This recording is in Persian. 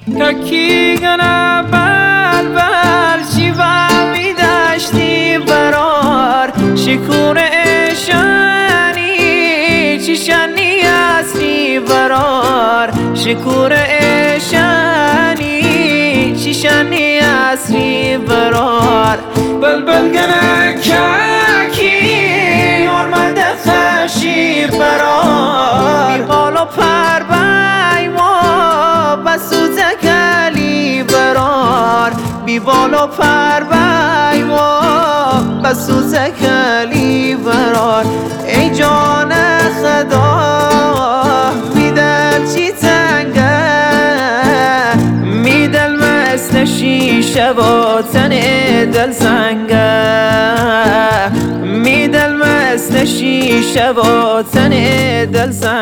تکی گنا بل شیوا می داشتی برار شکور اشانی چیشانی اصلی برار شکور اشانی چیشانی اصلی برار بلبل گنا کاکی آمده خشی برار بی بال و پر بی بال و پر بسوز کلی برار ای جان خدا میدل چی تنگه میدل مثل شیشه و تن دل زنگه میدل مثل شیشه و تن دل زنگه